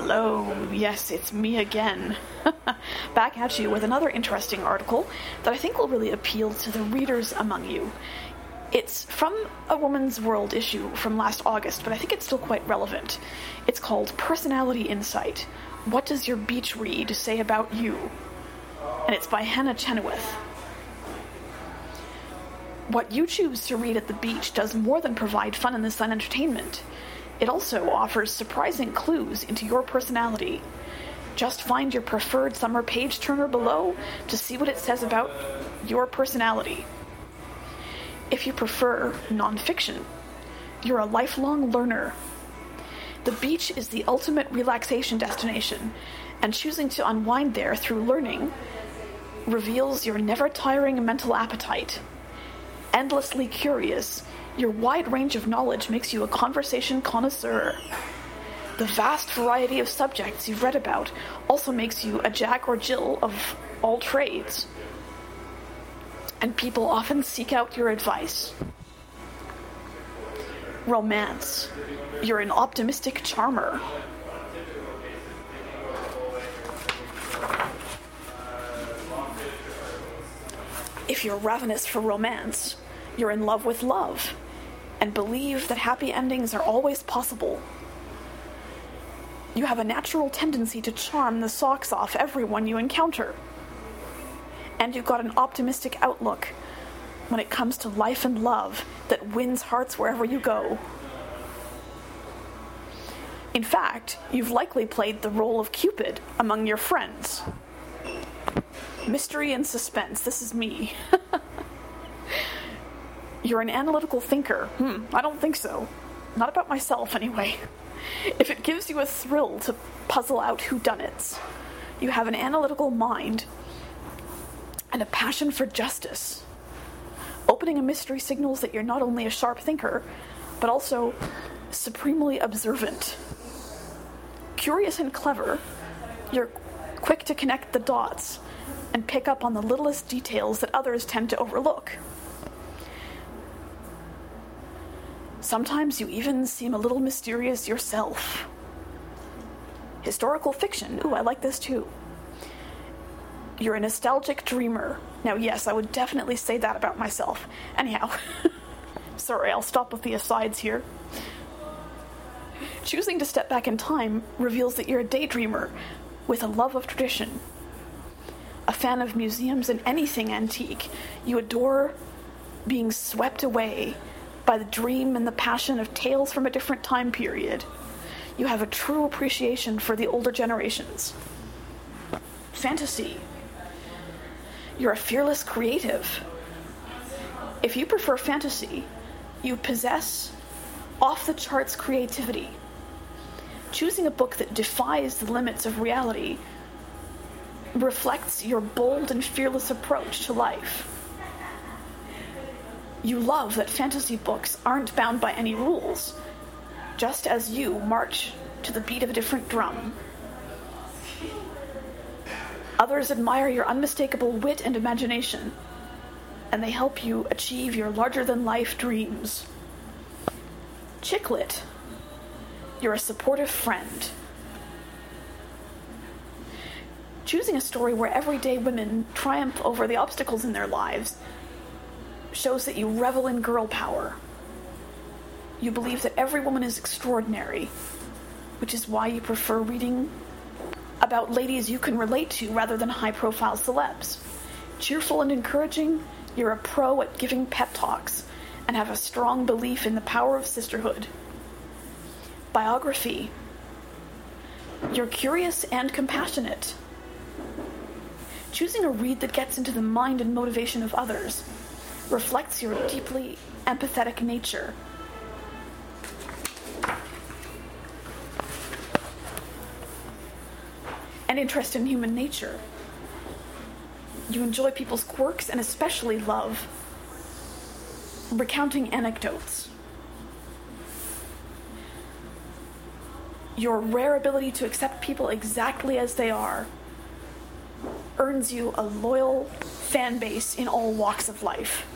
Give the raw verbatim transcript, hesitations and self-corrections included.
Hello, yes, it's me again. Back at you with another interesting article that I think will really appeal to the readers among you. It's from a Woman's World issue from last August, but I think it's still quite relevant. It's called Personality Insight. What does your beach read say about you? And it's by Hannah Chenoweth. What you choose to read at the beach does more than provide fun in the sun entertainment. It also offers surprising clues into your personality. Just find your preferred summer page turner below to see what it says about your personality. If you prefer nonfiction, you're a lifelong learner. The beach is the ultimate relaxation destination, and choosing to unwind there through learning reveals your never-tiring mental appetite. Endlessly curious, your wide range of knowledge makes you a conversation connoisseur. The vast variety of subjects you've read about also makes you a Jack or Jill of all trades. And people often seek out your advice. Romance. You're an optimistic charmer. If you're ravenous for romance, you're in love with love, and believe that happy endings are always possible. You have a natural tendency to charm the socks off everyone you encounter. And you've got an optimistic outlook when it comes to life and love that wins hearts wherever you go. In fact, you've likely played the role of Cupid among your friends. Mystery and suspense, this is me. You're an analytical thinker. Hmm, I don't think so. Not about myself, anyway. If it gives you a thrill to puzzle out whodunits, you have an analytical mind and a passion for justice. Opening a mystery signals that you're not only a sharp thinker, but also supremely observant. Curious and clever, you're quick to connect the dots and pick up on the littlest details that others tend to overlook. Sometimes you even seem a little mysterious yourself. Historical fiction. Ooh, I like this too. You're a nostalgic dreamer. Now, yes, I would definitely say that about myself. Anyhow, sorry, I'll stop with the asides here. Choosing to step back in time reveals that you're a daydreamer with a love of tradition. A fan of museums and anything antique. You adore being swept away by the dream and the passion of tales from a different time period. You have a true appreciation for the older generations. Fantasy. You're a fearless creative. If you prefer fantasy, you possess off-the-charts creativity. Choosing a book that defies the limits of reality reflects your bold and fearless approach to life. You love that fantasy books aren't bound by any rules, just as you march to the beat of a different drum. Others admire your unmistakable wit and imagination, and they help you achieve your larger-than-life dreams. Chick lit. You're a supportive friend. Choosing a story where everyday women triumph over the obstacles in their lives shows that you revel in girl power. You believe that every woman is extraordinary, which is why you prefer reading about ladies you can relate to rather than high-profile celebs. Cheerful and encouraging, you're a pro at giving pep talks and have a strong belief in the power of sisterhood. Biography. You're curious and compassionate. Choosing a read that gets into the mind and motivation of others reflects your deeply empathetic nature. And interest in human nature. You enjoy people's quirks and especially love recounting anecdotes. Your rare ability to accept people exactly as they are earns you a loyal fan base in all walks of life.